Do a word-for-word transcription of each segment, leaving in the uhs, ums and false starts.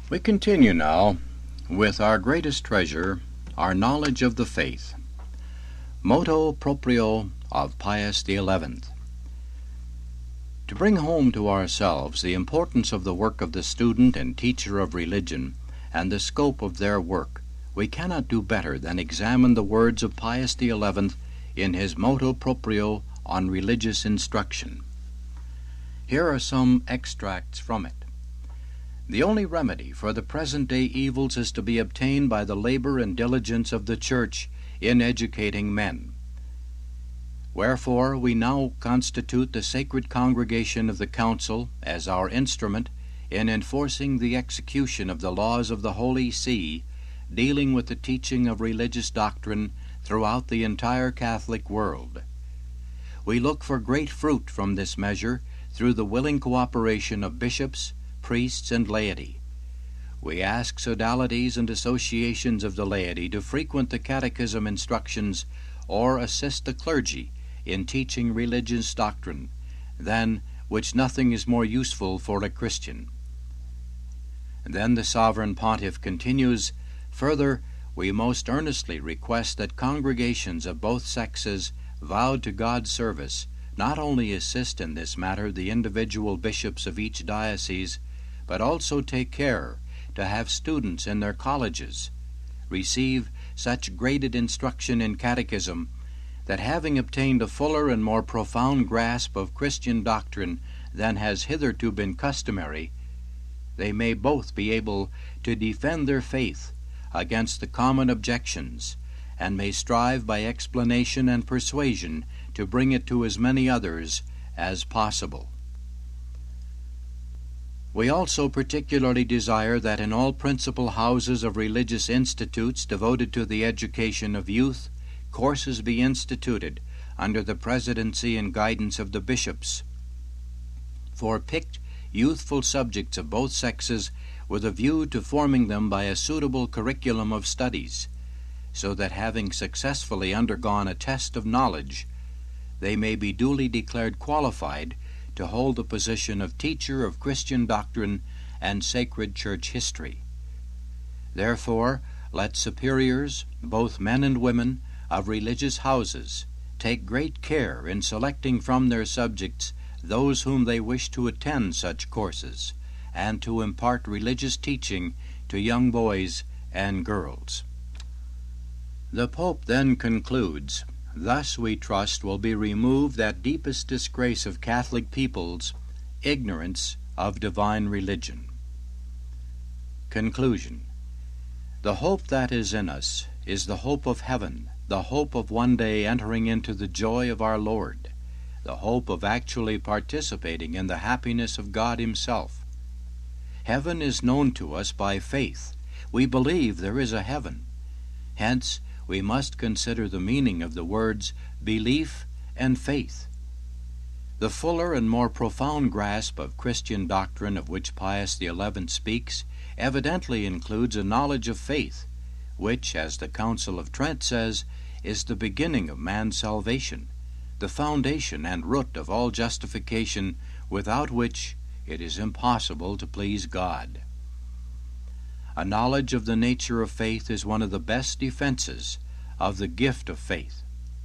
We continue now with our greatest treasure, our knowledge of the faith. Motu proprio of Pius the Eleventh. To bring home to ourselves the importance of the work of the student and teacher of religion and the scope of their work, we cannot do better than examine the words of Pius the Eleventh in his Motu proprio on religious instruction. Here are some extracts from it. The only remedy for the present-day evils is to be obtained by the labor and diligence of the Church in educating men. Wherefore we now constitute the sacred congregation of the Council as our instrument in enforcing the execution of the laws of the Holy See, dealing with the teaching of religious doctrine throughout the entire Catholic world. We look for great fruit from this measure through the willing cooperation of bishops, priests, and laity. We ask sodalities and associations of the laity to frequent the catechism instructions or assist the clergy in teaching religious doctrine, than which nothing is more useful for a Christian. And then the Sovereign Pontiff continues, further, we most earnestly request that congregations of both sexes vowed to God's service not only assist in this matter the individual bishops of each diocese, but also take care to have students in their colleges receive such graded instruction in catechism that, having obtained a fuller and more profound grasp of Christian doctrine than has hitherto been customary, they may both be able to defend their faith against the common objections, and may strive by explanation and persuasion to bring it to as many others as possible. We also particularly desire that in all principal houses of religious institutes devoted to the education of youth, courses be instituted under the presidency and guidance of the bishops for picked youthful subjects of both sexes, with a view to forming them by a suitable curriculum of studies, so that having successfully undergone a test of knowledge, they may be duly declared qualified to hold the position of teacher of Christian doctrine and sacred church history. Therefore, let superiors, both men and women, of religious houses take great care in selecting from their subjects those whom they wish to attend such courses, and to impart religious teaching to young boys and girls. The Pope then concludes, thus we trust will be removed that deepest disgrace of Catholic peoples, ignorance of divine religion. Conclusion. The hope that is in us is the hope of heaven, the hope of one day entering into the joy of our Lord, the hope of actually participating in the happiness of God Himself. Heaven is known to us by faith. We believe there is a heaven. Hence, we must consider the meaning of the words belief and faith. The fuller and more profound grasp of Christian doctrine of which Pius the Eleventh speaks evidently includes a knowledge of faith, which, as the Council of Trent says, is the beginning of man's salvation, the foundation and root of all justification, without which it is impossible to please God. A knowledge of the nature of faith is one of the best defenses of the gift of faith.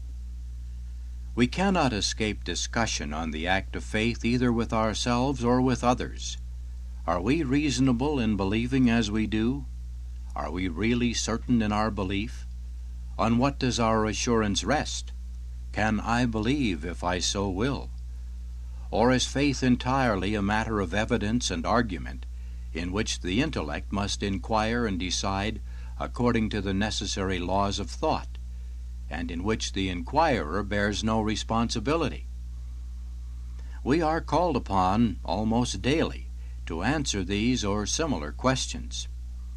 We cannot escape discussion on the act of faith either with ourselves or with others. Are we reasonable in believing as we do? Are we really certain in our belief? On what does our assurance rest? Can I believe if I so will? Or is faith entirely a matter of evidence and argument, in which the intellect must inquire and decide according to the necessary laws of thought, and in which the inquirer bears no responsibility? We are called upon almost daily to answer these or similar questions.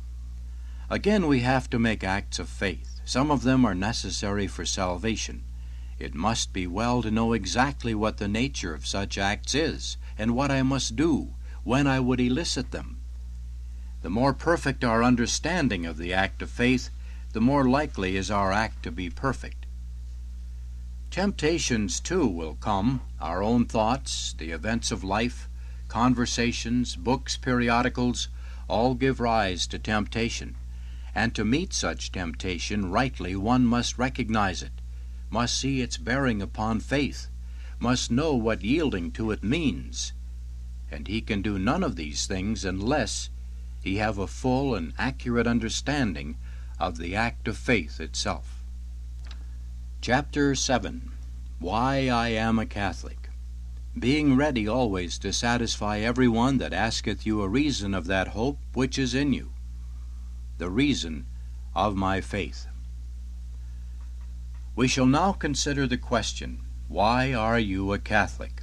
Again, we have to make acts of faith. Some of them are necessary for salvation. It must be well to know exactly what the nature of such acts is, and what I must do when I would elicit them. The more perfect our understanding of the act of faith, the more likely is our act to be perfect. Temptations, too, will come, our own thoughts, the events of life, conversations, books, periodicals, all give rise to temptation, and to meet such temptation rightly one must recognize it, must see its bearing upon faith, must know what yielding to it means, and he can do none of these things unless he have a full and accurate understanding of the act of faith itself. Chapter seven. Why I am a Catholic. Being ready always to satisfy every one that asketh you a reason of that hope which is in you, the reason of my faith. We shall now consider the question, why are you a Catholic?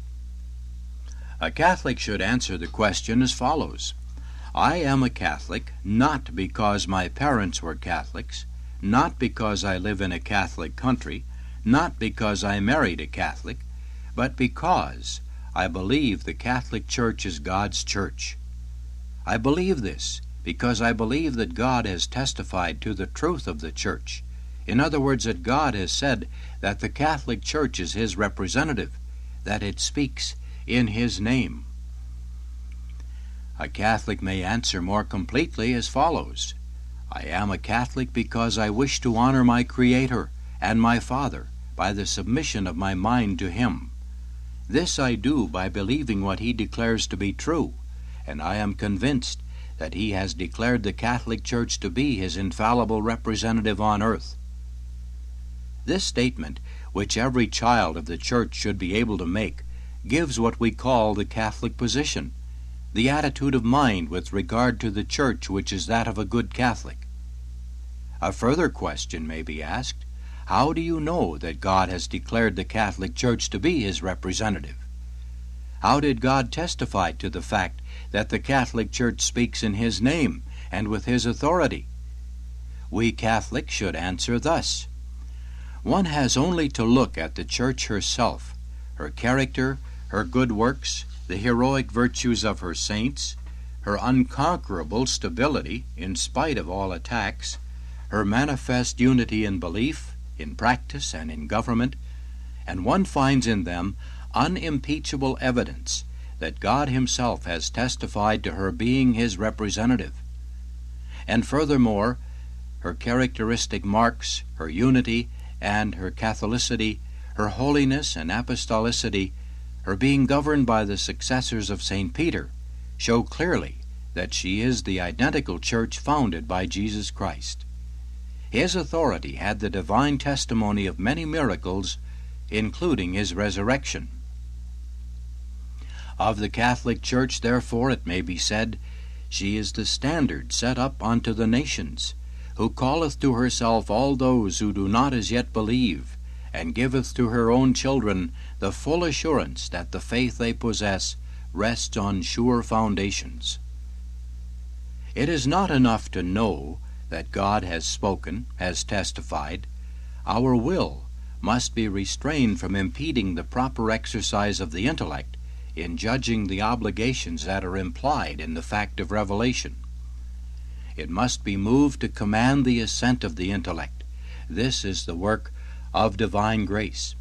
A Catholic should answer the question as follows. I am a Catholic not because my parents were Catholics, not because I live in a Catholic country, not because I married a Catholic, but because I believe the Catholic Church is God's church. I believe this because I believe that God has testified to the truth of the church. In other words, that God has said that the Catholic Church is His representative, that it speaks in His name. A Catholic may answer more completely as follows. I am a Catholic because I wish to honor my Creator and my Father by the submission of my mind to Him. This I do by believing what He declares to be true, and I am convinced that He has declared the Catholic Church to be His infallible representative on earth. This statement, which every child of the Church should be able to make, gives what we call the Catholic position, the attitude of mind with regard to the Church which is that of a good Catholic. A further question may be asked, how do you know that God has declared the Catholic Church to be His representative? How did God testify to the fact that the Catholic Church speaks in His name and with His authority? We Catholics should answer thus. One has only to look at the Church herself, her character, her good works, the heroic virtues of her saints, her unconquerable stability in spite of all attacks, her manifest unity in belief, in practice, and in government, and one finds in them unimpeachable evidence that God Himself has testified to her being His representative. And furthermore, her characteristic marks, her unity, and her Catholicity, her holiness and apostolicity, her being governed by the successors of Saint Peter, show clearly that she is the identical church founded by Jesus Christ. His authority had the divine testimony of many miracles, including His resurrection. Of the Catholic Church, therefore, it may be said, she is the standard set up unto the nations, who calleth to herself all those who do not as yet believe, and giveth to her own children the full assurance that the faith they possess rests on sure foundations. It is not enough to know that God has spoken, has testified. Our will must be restrained from impeding the proper exercise of the intellect in judging the obligations that are implied in the fact of revelation. It must be moved to command the assent of the intellect. This is the work of divine grace.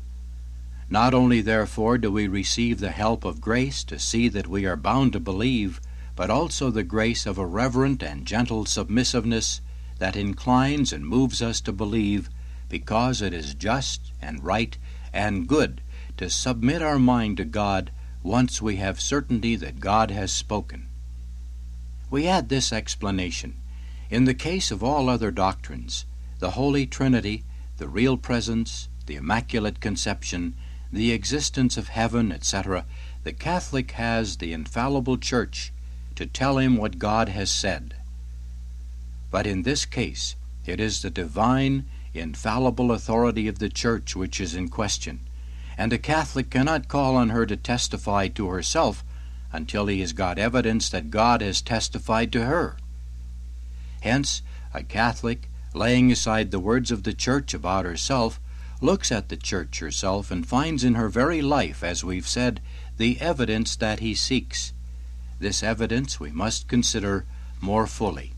Not only, therefore, do we receive the help of grace to see that we are bound to believe, but also the grace of a reverent and gentle submissiveness that inclines and moves us to believe, because it is just and right and good to submit our mind to God once we have certainty that God has spoken. We add this explanation. In the case of all other doctrines, the Holy Trinity, the real presence, the Immaculate Conception, the existence of heaven, et cetera, the Catholic has the infallible Church to tell him what God has said. But in this case, it is the divine, infallible authority of the Church which is in question, and a Catholic cannot call on her to testify to herself until he has got evidence that God has testified to her. Hence, a Catholic, laying aside the words of the Church about herself, looks at the Church herself and finds in her very life, as we've said, the evidence that he seeks. This evidence we must consider more fully.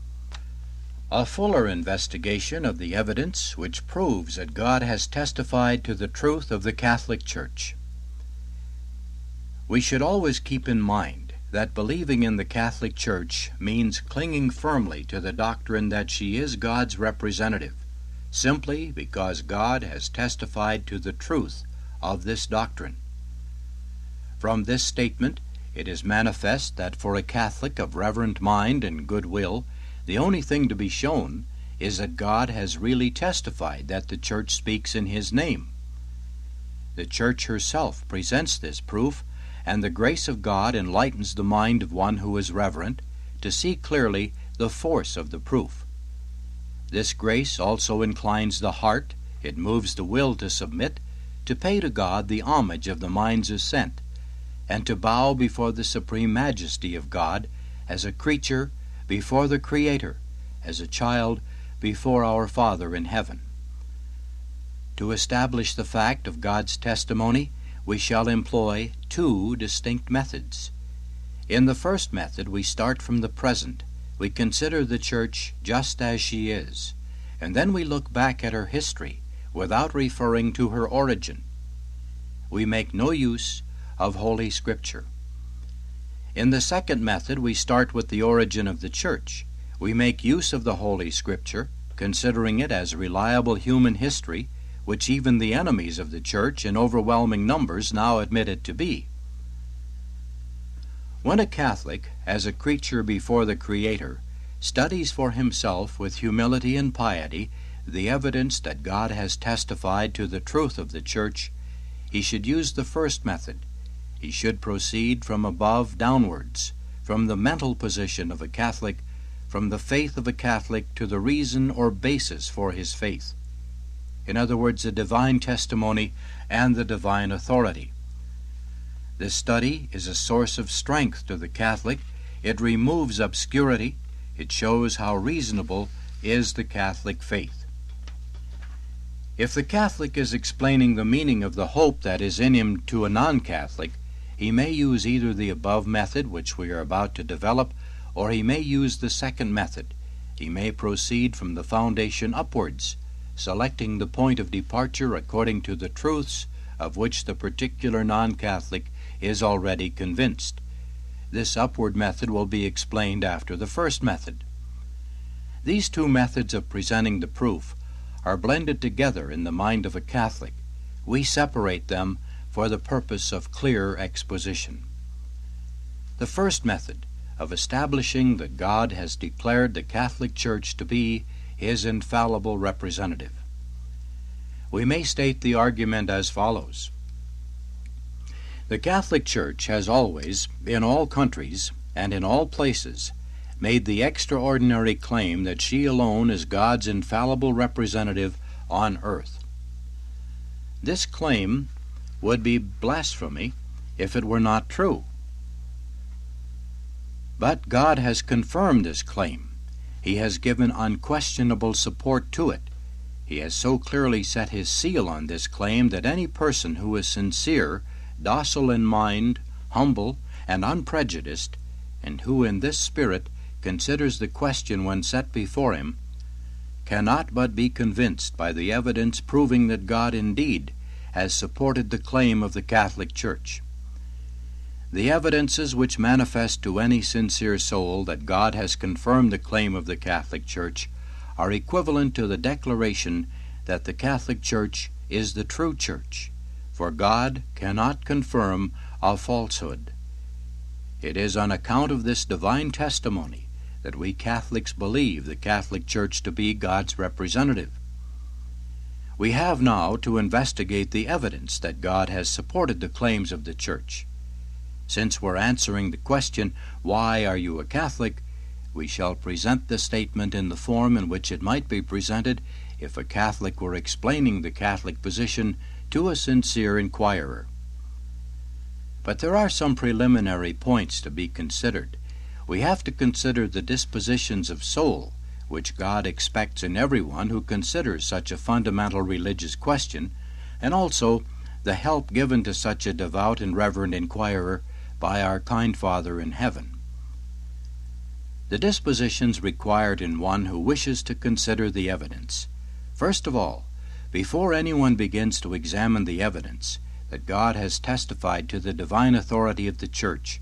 A fuller investigation of the evidence which proves that God has testified to the truth of the Catholic Church. We should always keep in mind that believing in the Catholic Church means clinging firmly to the doctrine that she is God's representative, simply because God has testified to the truth of this doctrine. From this statement, it is manifest that for a Catholic of reverent mind and good will, the only thing to be shown is that God has really testified that the Church speaks in His name. The Church herself presents this proof, and the grace of God enlightens the mind of one who is reverent to see clearly the force of the proof. This grace also inclines the heart, it moves the will to submit, to pay to God the homage of the mind's assent, and to bow before the supreme majesty of God as a creature before the Creator, as a child before our Father in heaven. To establish the fact of God's testimony, we shall employ two distinct methods. In the first method, we start from the present. We consider the Church just as she is, and then we look back at her history without referring to her origin. We make no use of Holy Scripture. In the second method, we start with the origin of the Church. We make use of the Holy Scripture, considering it as reliable human history, which even the enemies of the Church in overwhelming numbers now admit it to be. When a Catholic, as a creature before the Creator, studies for himself with humility and piety the evidence that God has testified to the truth of the Church, he should use the first method. He should proceed from above downwards, from the mental position of a Catholic, from the faith of a Catholic to the reason or basis for his faith. In other words, the divine testimony and the divine authority. This study is a source of strength to the Catholic. It removes obscurity. It shows how reasonable is the Catholic faith. If the Catholic is explaining the meaning of the hope that is in him to a non-Catholic, he may use either the above method, which we are about to develop, or he may use the second method. He may proceed from the foundation upwards, selecting the point of departure according to the truths of which the particular non-Catholic is already convinced. This upward method will be explained after the first method. These two methods of presenting the proof are blended together in the mind of a Catholic. We separate them for the purpose of clear exposition. The first method, of establishing that God has declared the Catholic Church to be His infallible representative. We may state the argument as follows. The Catholic Church has always, in all countries and in all places, made the extraordinary claim that she alone is God's infallible representative on earth. This claim would be blasphemy if it were not true. But God has confirmed this claim. He has given unquestionable support to it. He has so clearly set His seal on this claim that any person who is sincere, docile in mind, humble, and unprejudiced, and who in this spirit considers the question when set before him, cannot but be convinced by the evidence proving that God indeed has supported the claim of the Catholic Church. The evidences which manifest to any sincere soul that God has confirmed the claim of the Catholic Church are equivalent to the declaration that the Catholic Church is the true Church, for God cannot confirm a falsehood. It is on account of this divine testimony that we Catholics believe the Catholic Church to be God's representative. We have now to investigate the evidence that God has supported the claims of the Church. Since we're answering the question, why are you a Catholic, we shall present the statement in the form in which it might be presented if a Catholic were explaining the Catholic position to a sincere inquirer. But there are some preliminary points to be considered. We have to consider the dispositions of soul which God expects in everyone who considers such a fundamental religious question, and also the help given to such a devout and reverent inquirer by our kind Father in heaven. The dispositions required in one who wishes to consider the evidence. First of all, before anyone begins to examine the evidence that God has testified to the divine authority of the Church,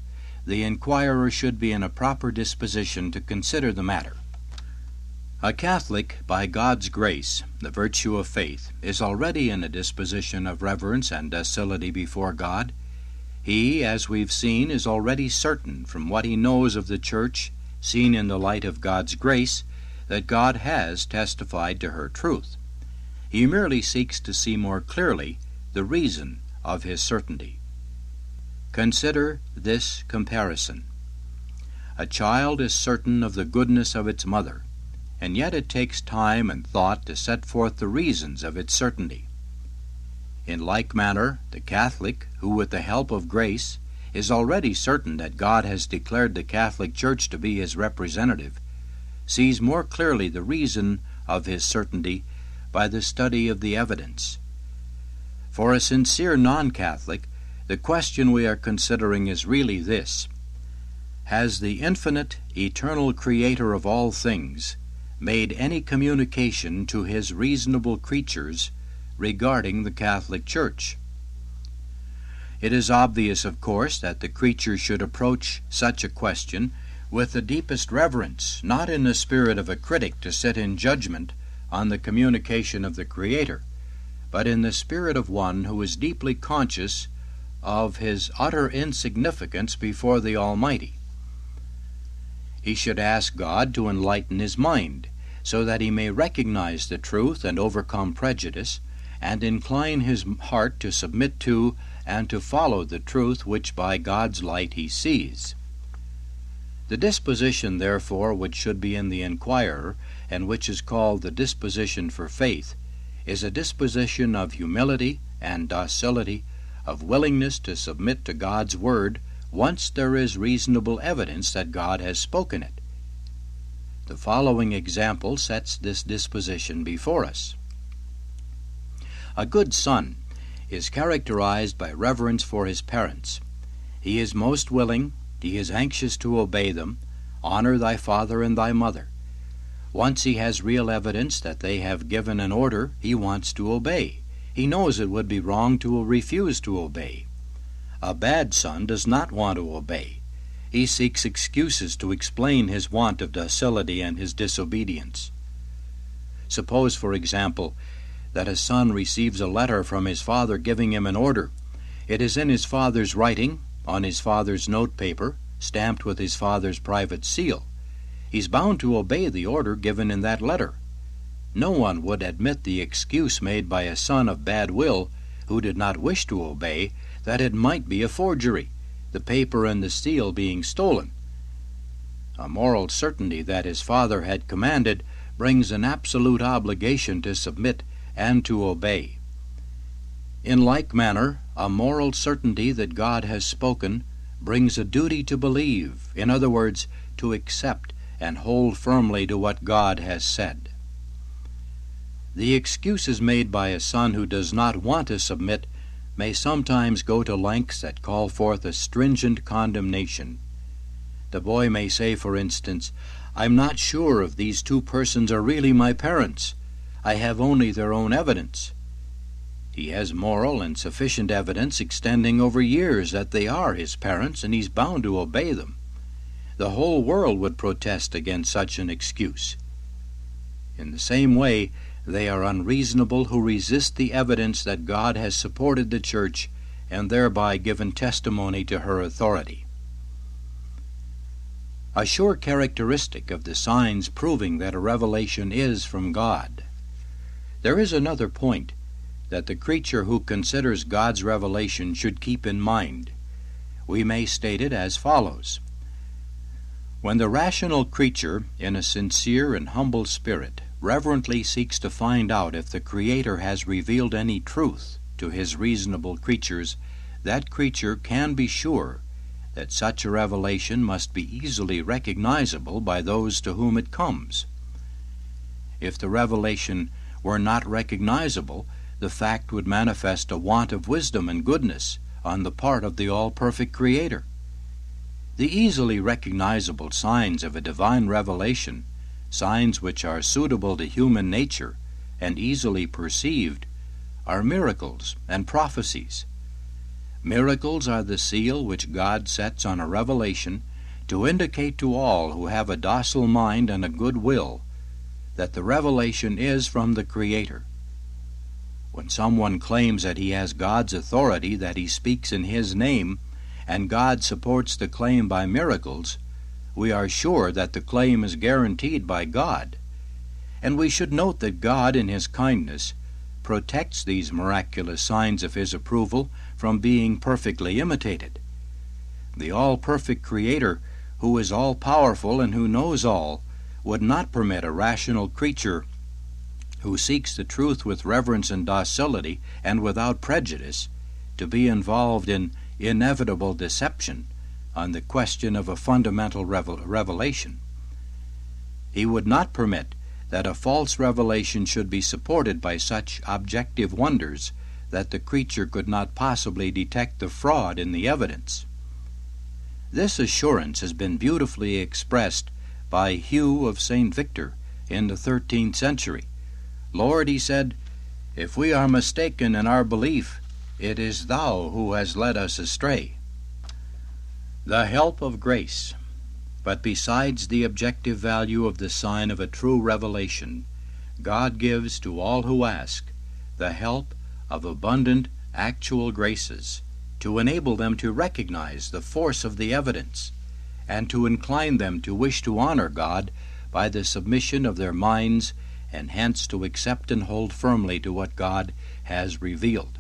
the inquirer should be in a proper disposition to consider the matter. A Catholic, by God's grace, the virtue of faith, is already in a disposition of reverence and docility before God. He, as we've seen, is already certain from what he knows of the Church, seen in the light of God's grace, that God has testified to her truth. He merely seeks to see more clearly the reason of his certainty. Consider this comparison. A child is certain of the goodness of its mother, and yet it takes time and thought to set forth the reasons of its certainty. In like manner, the Catholic, who with the help of grace is already certain that God has declared the Catholic Church to be his representative, sees more clearly the reason of his certainty by the study of the evidence. For a sincere non-Catholic, the question we are considering is really this: has the infinite, eternal Creator of all things made any communication to his reasonable creatures regarding the Catholic Church? It is obvious, of course, that the creature should approach such a question with the deepest reverence, not in the spirit of a critic to sit in judgment on the communication of the Creator, but in the spirit of one who is deeply conscious of his utter insignificance before the Almighty. He should ask God to enlighten his mind, so that he may recognize the truth and overcome prejudice, and incline his heart to submit to and to follow the truth which by God's light he sees. The disposition, therefore, which should be in the inquirer, and which is called the disposition for faith, is a disposition of humility and docility, of willingness to submit to God's word once there is reasonable evidence that God has spoken it. The following example sets this disposition before us. A good son is characterized by reverence for his parents. He is most willing, he is anxious to obey them. Honor thy father and thy mother. Once he has real evidence that they have given an order, he wants to obey. He knows it would be wrong to refuse to obey. A bad son does not want to obey. He seeks excuses to explain his want of docility and his disobedience. Suppose, for example, that a son receives a letter from his father giving him an order. It is in his father's writing, on his father's notepaper, stamped with his father's private seal. He's bound to obey the order given in that letter. No one would admit the excuse made by a son of bad will who did not wish to obey, that it might be a forgery, the paper and the seal being stolen. A moral certainty that his father had commanded brings an absolute obligation to submit and to obey. In like manner, a moral certainty that God has spoken brings a duty to believe, in other words, to accept and hold firmly to what God has said. The excuses made by a son who does not want to submit may sometimes go to lengths that call forth a stringent condemnation. The boy may say, for instance, "I'm not sure if these two persons are really my parents. I have only their own evidence." He has moral and sufficient evidence extending over years that they are his parents, and he's bound to obey them. The whole world would protest against such an excuse. In the same way, they are unreasonable who resist the evidence that God has supported the Church and thereby given testimony to her authority. A sure characteristic of the signs proving that a revelation is from God. There is another point that the creature who considers God's revelation should keep in mind. We may state it as follows. When the rational creature, in a sincere and humble spirit, reverently seeks to find out if the Creator has revealed any truth to his reasonable creatures, that creature can be sure that such a revelation must be easily recognizable by those to whom it comes. If the revelation were not recognizable, the fact would manifest a want of wisdom and goodness on the part of the all-perfect Creator. The easily recognizable signs of a divine revelation, signs which are suitable to human nature and easily perceived, are miracles and prophecies. Miracles are the seal which God sets on a revelation to indicate to all who have a docile mind and a good will that the revelation is from the Creator. When someone claims that he has God's authority, that he speaks in His name, and God supports the claim by miracles, we are sure that the claim is guaranteed by God. And we should note that God, in His kindness, protects these miraculous signs of His approval from being perfectly imitated. The all-perfect Creator, who is all-powerful and who knows all, would not permit a rational creature who seeks the truth with reverence and docility and without prejudice to be involved in inevitable deception on the question of a fundamental revel- revelation. He would not permit that a false revelation should be supported by such objective wonders that the creature could not possibly detect the fraud in the evidence. This assurance has been beautifully expressed by Hugh of Saint Victor in the thirteenth century. Lord, he said, if we are mistaken in our belief, it is Thou who has led us astray. The help of grace. But besides the objective value of the sign of a true revelation, God gives to all who ask the help of abundant actual graces to enable them to recognize the force of the evidence and to incline them to wish to honor God by the submission of their minds and hence to accept and hold firmly to what God has revealed.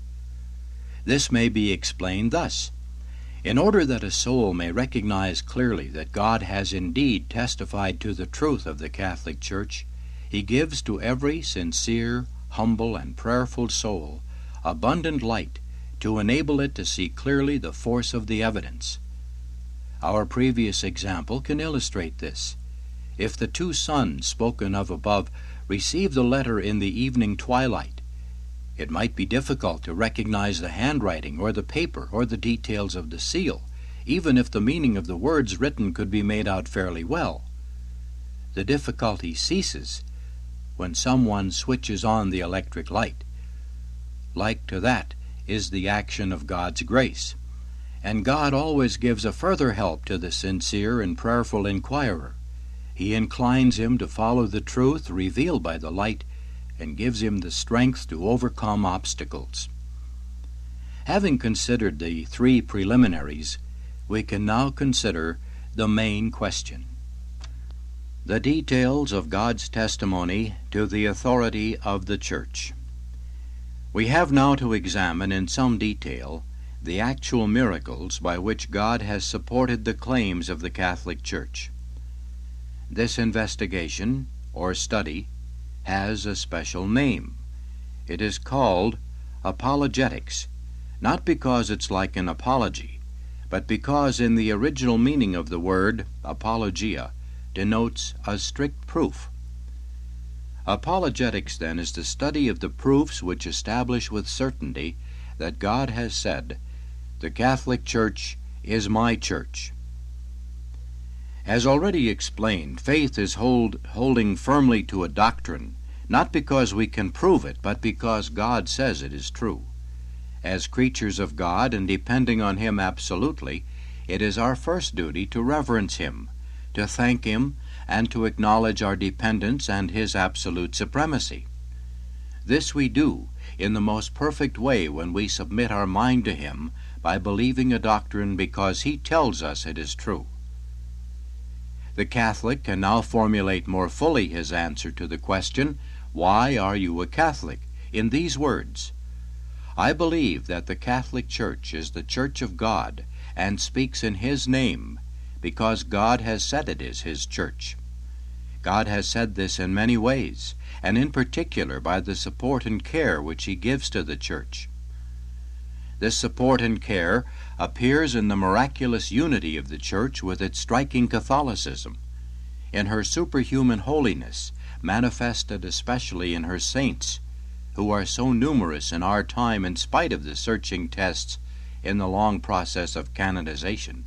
This may be explained thus. In order that a soul may recognize clearly that God has indeed testified to the truth of the Catholic Church, He gives to every sincere, humble, and prayerful soul abundant light to enable it to see clearly the force of the evidence. Our previous example can illustrate this. If the two sons spoken of above received the letter in the evening twilight, it might be difficult to recognize the handwriting or the paper or the details of the seal, even if the meaning of the words written could be made out fairly well. The difficulty ceases when someone switches on the electric light. Like to that is the action of God's grace, and God always gives a further help to the sincere and prayerful inquirer. He inclines him to follow the truth revealed by the light and gives him the strength to overcome obstacles. Having considered the three preliminaries, we can now consider the main question. The details of God's testimony to the authority of the Church. We have now to examine in some detail the actual miracles by which God has supported the claims of the Catholic Church. This investigation, or study, has a special name. It is called apologetics, not because it's like an apology, but because in the original meaning of the word apologia denotes a strict proof. Apologetics, then, is the study of the proofs which establish with certainty that God has said, "The Catholic Church is my church." As already explained, faith is hold, holding firmly to a doctrine, not because we can prove it, but because God says it is true. As creatures of God and depending on Him absolutely, it is our first duty to reverence Him, to thank Him, and to acknowledge our dependence and His absolute supremacy. This we do in the most perfect way when we submit our mind to Him by believing a doctrine because He tells us it is true. The Catholic can now formulate more fully his answer to the question, "Why are you a Catholic?" in these words: "I believe that the Catholic Church is the Church of God and speaks in His name, because God has said it is His church. God has said this in many ways, and in particular by the support and care which He gives to the church. This support and care appears in the miraculous unity of the Church with its striking Catholicism, in her superhuman holiness, manifested especially in her saints, who are so numerous in our time in spite of the searching tests in the long process of canonization,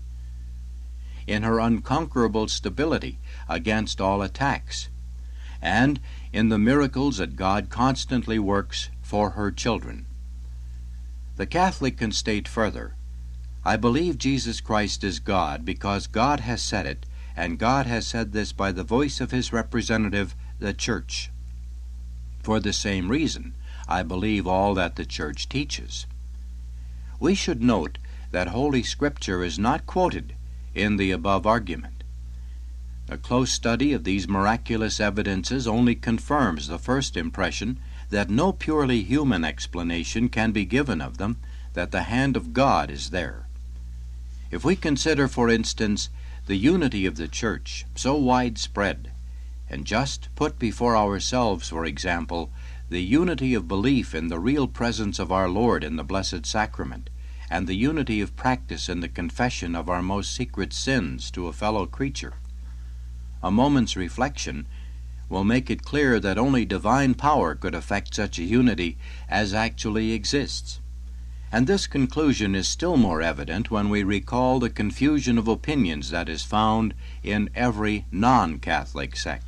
in her unconquerable stability against all attacks, and in the miracles that God constantly works for her children. The Catholic can state further, I believe Jesus Christ is God because God has said it, and God has said this by the voice of his representative, the Church. For the same reason, I believe all that the Church teaches. We should note that Holy Scripture is not quoted in the above argument. A close study of these miraculous evidences only confirms the first impression that no purely human explanation can be given of them, that the hand of God is there. If we consider, for instance, the unity of the Church, so widespread, and just put before ourselves, for example, the unity of belief in the real presence of our Lord in the Blessed Sacrament, and the unity of practice in the confession of our most secret sins to a fellow creature, a moment's reflection will make it clear that only divine power could effect such a unity as actually exists. And this conclusion is still more evident when we recall the confusion of opinions that is found in every non-Catholic sect.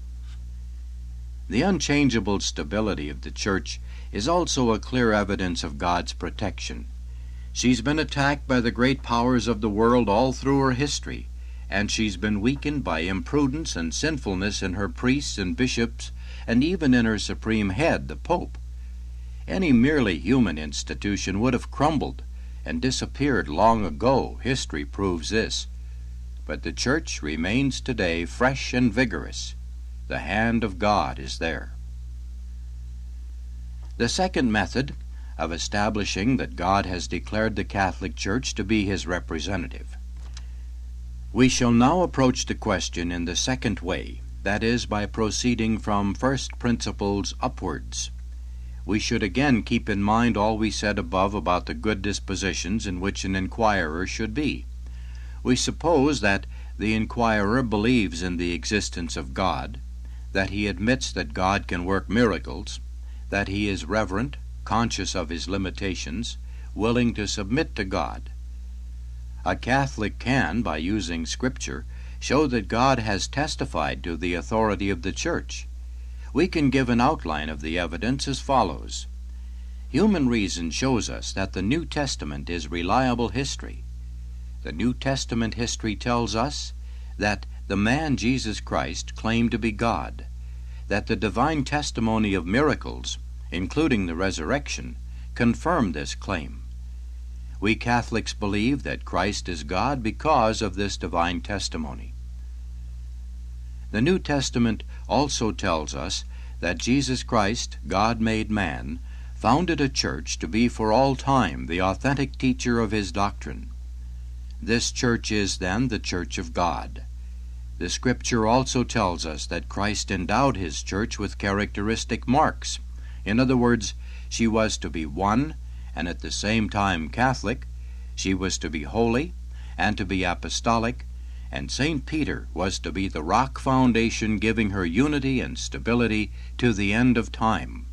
The unchangeable stability of the Church is also a clear evidence of God's protection. She's been attacked by the great powers of the world all through her history, and she's been weakened by imprudence and sinfulness in her priests and bishops, and even in her supreme head, the Pope. Any merely human institution would have crumbled and disappeared long ago. History proves this. But the Church remains today fresh and vigorous. The hand of God is there. The second method of establishing that God has declared the Catholic Church to be his representative. We shall now approach the question in the second way, that is, by proceeding from first principles upwards. We should again keep in mind all we said above about the good dispositions in which an inquirer should be. We suppose that the inquirer believes in the existence of God, that he admits that God can work miracles, that he is reverent, conscious of his limitations, willing to submit to God. A Catholic can, by using Scripture, show that God has testified to the authority of the Church. We can give an outline of the evidence as follows. Human reason shows us that the New Testament is reliable history. The New Testament history tells us that the man Jesus Christ claimed to be God, that the divine testimony of miracles, including the resurrection, confirm this claim. We Catholics believe that Christ is God because of this divine testimony. The New Testament also tells us that Jesus Christ, God made man, founded a church to be for all time the authentic teacher of his doctrine. This church is then the Church of God. The Scripture also tells us that Christ endowed his church with characteristic marks. In other words, she was to be one, and at the same time Catholic, she was to be holy, and to be apostolic, and Saint Peter was to be the rock foundation giving her unity and stability to the end of time.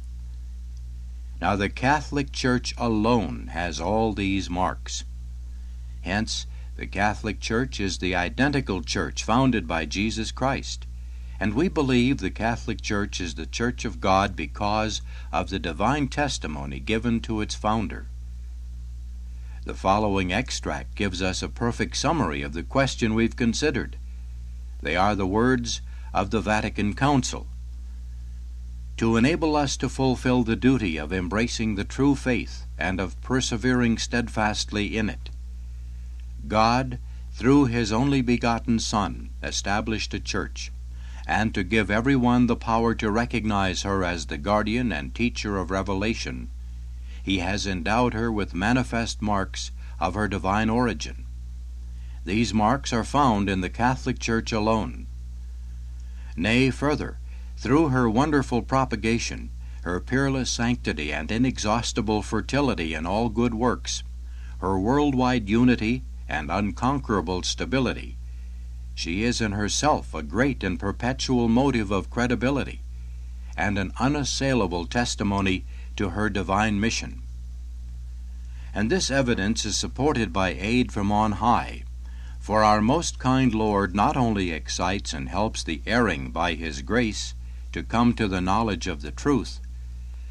Now the Catholic Church alone has all these marks. Hence, the Catholic Church is the identical church founded by Jesus Christ, and we believe the Catholic Church is the Church of God because of the divine testimony given to its founder. The following extract gives us a perfect summary of the question we've considered. They are the words of the Vatican Council. To enable us to fulfill the duty of embracing the true faith and of persevering steadfastly in it, God, through his only begotten Son, established a church, and to give every one the power to recognize her as the guardian and teacher of revelation, he has endowed her with manifest marks of her divine origin. These marks are found in the Catholic Church alone. Nay, further, through her wonderful propagation, her peerless sanctity and inexhaustible fertility in all good works, her worldwide unity and unconquerable stability, she is in herself a great and perpetual motive of credibility, and an unassailable testimony to her divine mission. And this evidence is supported by aid from on high, for our most kind Lord not only excites and helps the erring by his grace to come to the knowledge of the truth,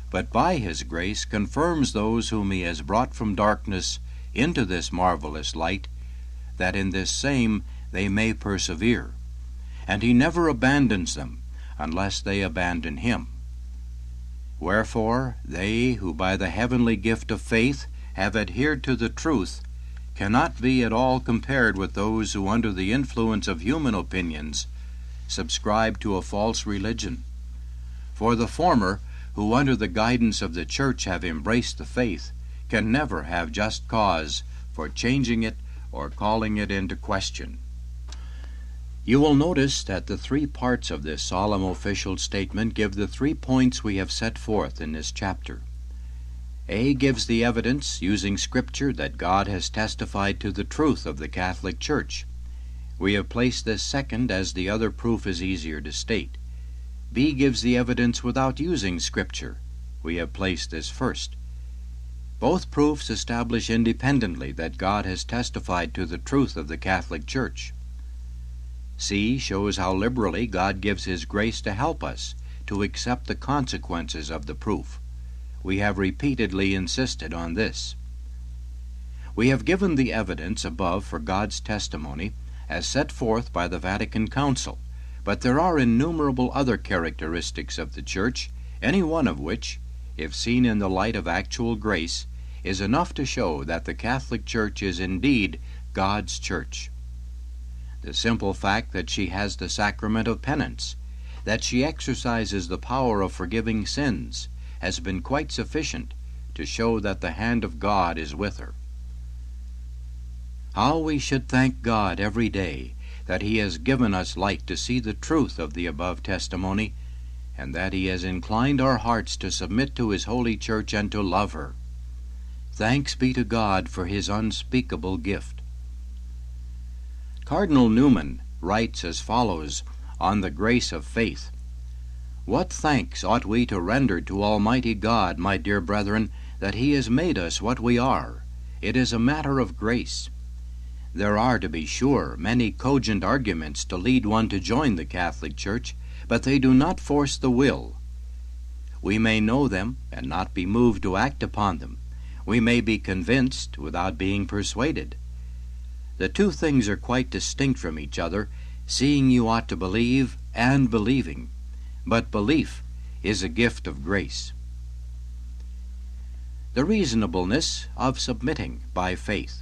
but by his grace confirms those whom he has brought from darkness into this marvelous light, that in this same they may persevere. And he never abandons them, unless they abandon him. Wherefore they who by the heavenly gift of faith have adhered to the truth cannot be at all compared with those who under the influence of human opinions subscribe to a false religion. For the former, who under the guidance of the church have embraced the faith, can never have just cause for changing it or calling it into question. You will notice that the three parts of this solemn official statement give the three points we have set forth in this chapter. A gives the evidence, using Scripture, that God has testified to the truth of the Catholic Church. We have placed this second, as the other proof is easier to state. B gives the evidence without using Scripture. We have placed this first. Both proofs establish independently that God has testified to the truth of the Catholic Church. C shows how liberally God gives His grace to help us to accept the consequences of the proof. We have repeatedly insisted on this. We have given the evidence above for God's testimony as set forth by the Vatican Council, but there are innumerable other characteristics of the Church, any one of which, if seen in the light of actual grace, is enough to show that the Catholic Church is indeed God's Church. The simple fact that she has the sacrament of penance, that she exercises the power of forgiving sins, has been quite sufficient to show that the hand of God is with her. How we should thank God every day that He has given us light to see the truth of the above testimony, and that He has inclined our hearts to submit to His holy Church and to love her. Thanks be to God for His unspeakable gift. Cardinal Newman writes as follows on the grace of faith: "What thanks ought we to render to Almighty God, my dear brethren, that He has made us what we are? It is a matter of grace. There are, to be sure, many cogent arguments to lead one to join the Catholic Church, but they do not force the will. We may know them and not be moved to act upon them. We may be convinced without being persuaded. The two things are quite distinct from each other, seeing you ought to believe and believing. But belief is a gift of grace." The reasonableness of submitting by faith.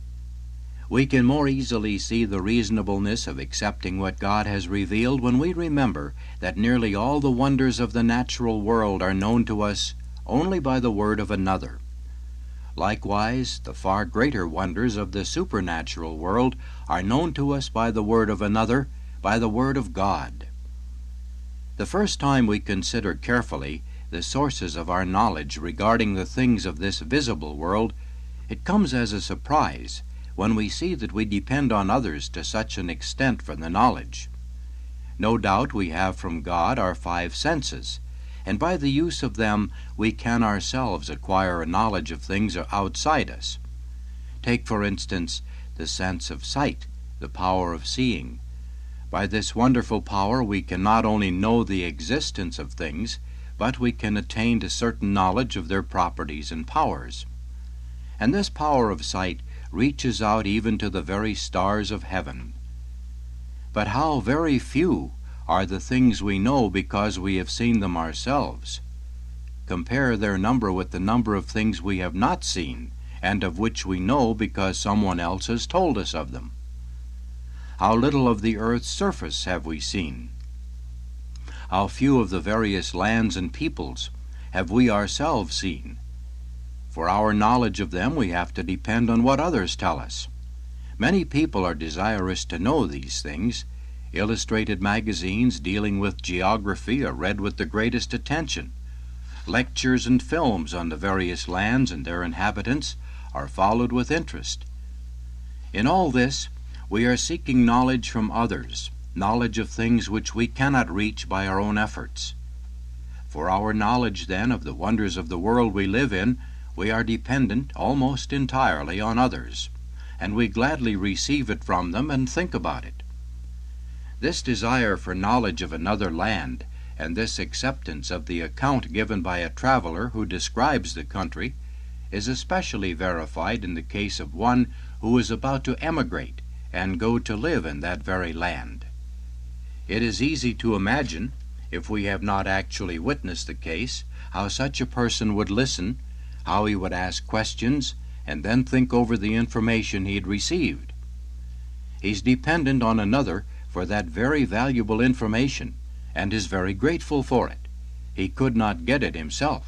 We can more easily see the reasonableness of accepting what God has revealed when we remember that nearly all the wonders of the natural world are known to us only by the word of another. Likewise, the far greater wonders of the supernatural world are known to us by the word of another, by the word of God. The first time we consider carefully the sources of our knowledge regarding the things of this visible world, it comes as a surprise when we see that we depend on others to such an extent for the knowledge. No doubt we have from God our five senses, and by the use of them we can ourselves acquire a knowledge of things outside us. Take, for instance, the sense of sight, the power of seeing. By this wonderful power we can not only know the existence of things, but we can attain to certain knowledge of their properties and powers. And this power of sight reaches out even to the very stars of heaven. But how very few are the things we know because we have seen them ourselves. Compare their number with the number of things we have not seen, and of which we know because someone else has told us of them. How little of the earth's surface have we seen? How few of the various lands and peoples have we ourselves seen? For our knowledge of them we have to depend on what others tell us. Many people are desirous to know these things. Illustrated magazines dealing with geography are read with the greatest attention. Lectures and films on the various lands and their inhabitants are followed with interest. In all this, we are seeking knowledge from others, knowledge of things which we cannot reach by our own efforts. For our knowledge, then, of the wonders of the world we live in, we are dependent almost entirely on others, and we gladly receive it from them and think about it. This desire for knowledge of another land and this acceptance of the account given by a traveler who describes the country is especially verified in the case of one who is about to emigrate and go to live in that very land. It is easy to imagine, if we have not actually witnessed the case, how such a person would listen, how he would ask questions, and then think over the information he had received. He's dependent on another for that very valuable information, and is very grateful for it. He could not get it himself.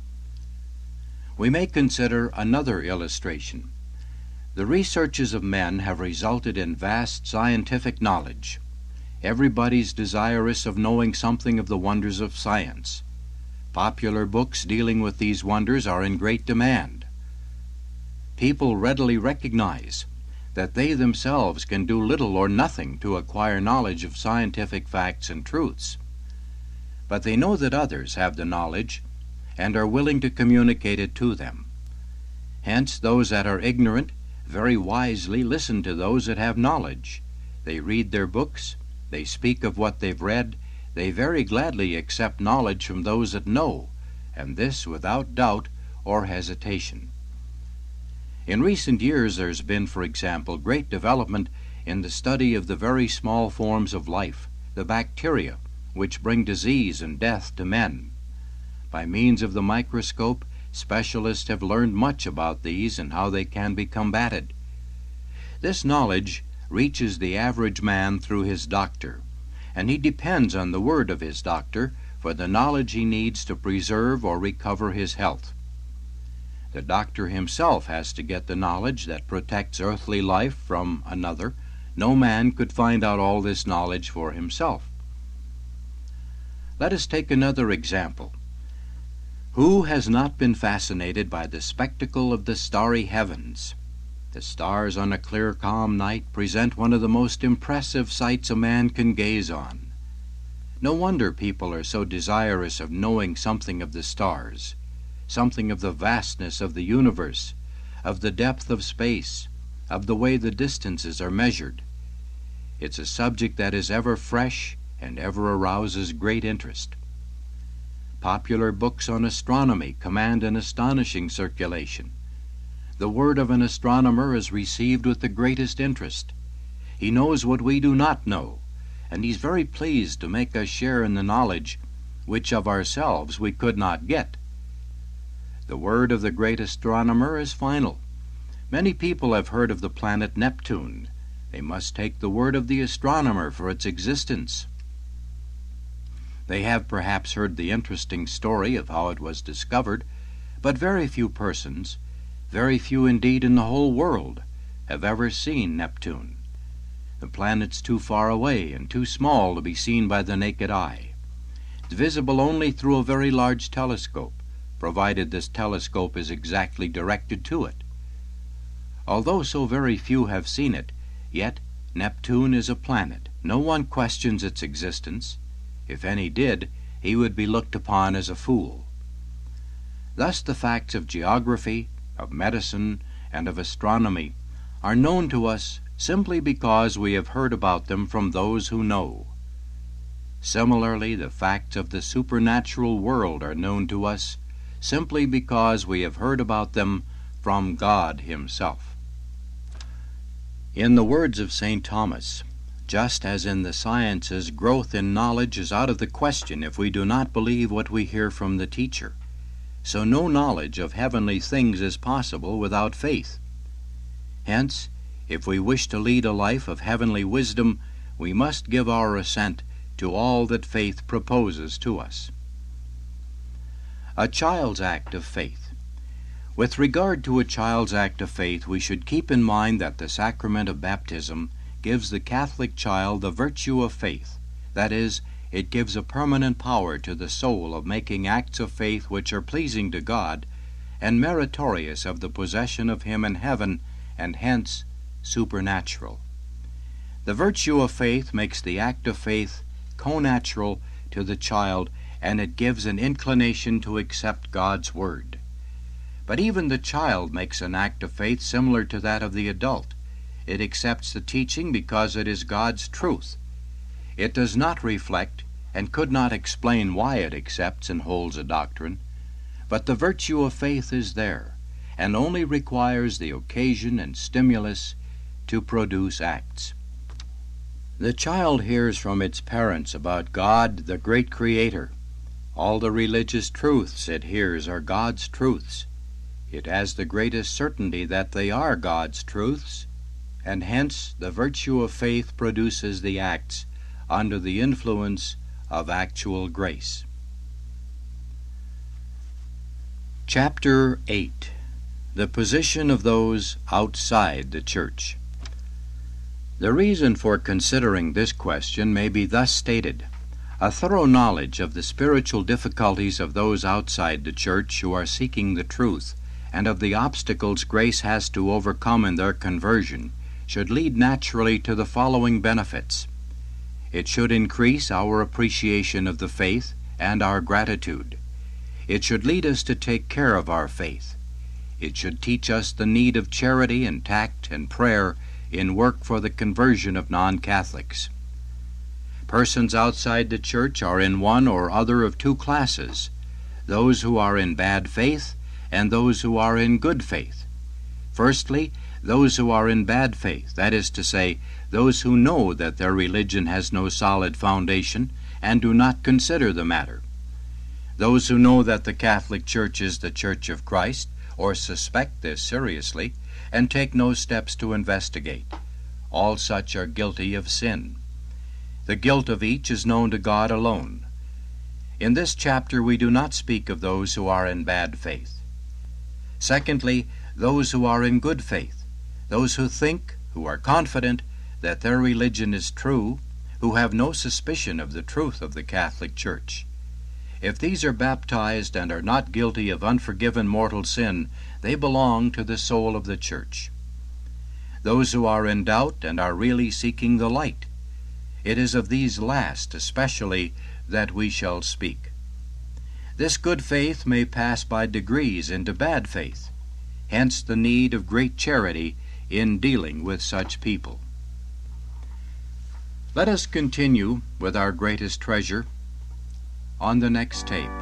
We may consider another illustration. The researches of men have resulted in vast scientific knowledge. Everybody's desirous of knowing something of the wonders of science. Popular books dealing with these wonders are in great demand. People readily recognize that they themselves can do little or nothing to acquire knowledge of scientific facts and truths. But they know that others have the knowledge and are willing to communicate it to them. Hence, those that are ignorant very wisely listen to those that have knowledge. They read their books, they speak of what they've read, they very gladly accept knowledge from those that know, and this without doubt or hesitation. In recent years there's been, for example, great development in the study of the very small forms of life, the bacteria, which bring disease and death to men. By means of the microscope, specialists have learned much about these and how they can be combated. This knowledge reaches the average man through his doctor, and he depends on the word of his doctor for the knowledge he needs to preserve or recover his health. The doctor himself has to get the knowledge that protects earthly life from another. No man could find out all this knowledge for himself. Let us take another example. Who has not been fascinated by the spectacle of the starry heavens? The stars on a clear, calm night present one of the most impressive sights a man can gaze on. No wonder people are so desirous of knowing something of the stars, something of the vastness of the universe, of the depth of space, of the way the distances are measured. It's a subject that is ever fresh and ever arouses great interest. Popular books on astronomy command an astonishing circulation. The word of an astronomer is received with the greatest interest. He knows what we do not know, and he's very pleased to make us share in the knowledge which of ourselves we could not get. The word of the great astronomer is final. Many people have heard of the planet Neptune. They must take the word of the astronomer for its existence. They have perhaps heard the interesting story of how it was discovered, but very few persons, very few indeed in the whole world, have ever seen Neptune. The planet's too far away and too small to be seen by the naked eye. It's visible only through a very large telescope, provided this telescope is exactly directed to it. Although so very few have seen it, yet Neptune is a planet. No one questions its existence. If any did, he would be looked upon as a fool. Thus the facts of geography, of medicine, and of astronomy are known to us simply because we have heard about them from those who know. Similarly, the facts of the supernatural world are known to us simply because we have heard about them from God Himself. In the words of Saint Thomas, just as in the sciences, growth in knowledge is out of the question if we do not believe what we hear from the teacher, so no knowledge of heavenly things is possible without faith. Hence, if we wish to lead a life of heavenly wisdom, we must give our assent to all that faith proposes to us. A child's act of faith. With regard to a child's act of faith, we should keep in mind that the sacrament of baptism gives the Catholic child the virtue of faith. That is, it gives a permanent power to the soul of making acts of faith which are pleasing to God and meritorious of the possession of Him in heaven, and hence supernatural. The virtue of faith makes the act of faith connatural to the child, and it gives an inclination to accept God's word. But even the child makes an act of faith similar to that of the adult. It accepts the teaching because it is God's truth. It does not reflect and could not explain why it accepts and holds a doctrine, but the virtue of faith is there, and only requires the occasion and stimulus to produce acts. The child hears from its parents about God, the great Creator. All the religious truths it hears are God's truths. It has the greatest certainty that they are God's truths, and hence the virtue of faith produces the acts under the influence of actual grace. Chapter eight. The position of those outside the church. The reason for considering this question may be thus stated. A thorough knowledge of the spiritual difficulties of those outside the church who are seeking the truth, and of the obstacles grace has to overcome in their conversion, should lead naturally to the following benefits. It should increase our appreciation of the faith and our gratitude. It should lead us to take care of our faith. It should teach us the need of charity and tact and prayer in work for the conversion of non-Catholics. Persons outside the church are in one or other of two classes, those who are in bad faith and those who are in good faith. Firstly, those who are in bad faith, that is to say, those who know that their religion has no solid foundation and do not consider the matter. Those who know that the Catholic Church is the Church of Christ, or suspect this seriously, and take no steps to investigate. All such are guilty of sin. The guilt of each is known to God alone. In this chapter we do not speak of those who are in bad faith. Secondly, those who are in good faith, those who think, who are confident that their religion is true, who have no suspicion of the truth of the Catholic Church. If these are baptized and are not guilty of unforgiven mortal sin, they belong to the soul of the Church. Those who are in doubt and are really seeking the light. It is of these last especially that we shall speak. This good faith may pass by degrees into bad faith, hence the need of great charity in dealing with such people. Let us continue with our greatest treasure on the next tape.